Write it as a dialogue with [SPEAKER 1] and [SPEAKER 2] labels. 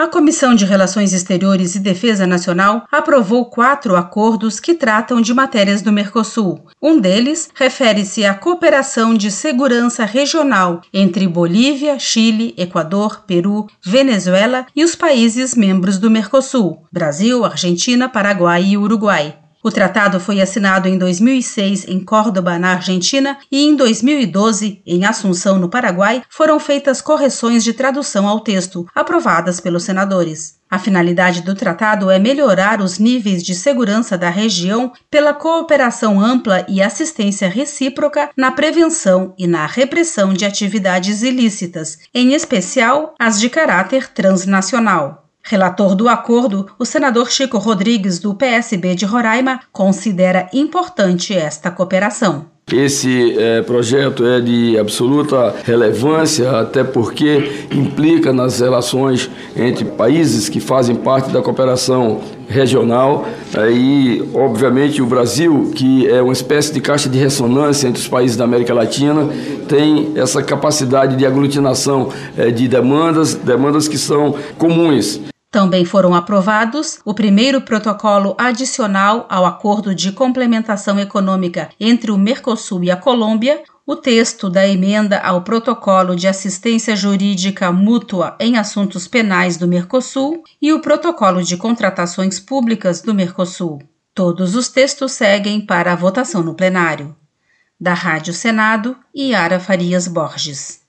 [SPEAKER 1] A Comissão de Relações Exteriores e Defesa Nacional aprovou 4 acordos que tratam de matérias do Mercosul. Um deles refere-se à cooperação de segurança regional entre Bolívia, Chile, Equador, Peru, Venezuela e os países membros do Mercosul, Brasil, Argentina, Paraguai e Uruguai. O tratado foi assinado em 2006 em Córdoba, na Argentina, e em 2012, em Assunção, no Paraguai, foram feitas correções de tradução ao texto, aprovadas pelos senadores. A finalidade do tratado é melhorar os níveis de segurança da região pela cooperação ampla e assistência recíproca na prevenção e na repressão de atividades ilícitas, em especial as de caráter transnacional. Relator do acordo, o senador Chico Rodrigues, do PSB de Roraima, considera importante esta cooperação.
[SPEAKER 2] Esse projeto é de absoluta relevância, até porque implica nas relações entre países que fazem parte da cooperação regional. E, obviamente, o Brasil, que é uma espécie de caixa de ressonância entre os países da América Latina, tem essa capacidade de aglutinação de demandas que são comuns.
[SPEAKER 1] Também foram aprovados o primeiro protocolo adicional ao Acordo de Complementação Econômica entre o Mercosul e a Colômbia, o texto da emenda ao Protocolo de Assistência Jurídica Mútua em Assuntos Penais do Mercosul e o Protocolo de Contratações Públicas do Mercosul. Todos os textos seguem para a votação no plenário. Da Rádio Senado, Yara Farias Borges.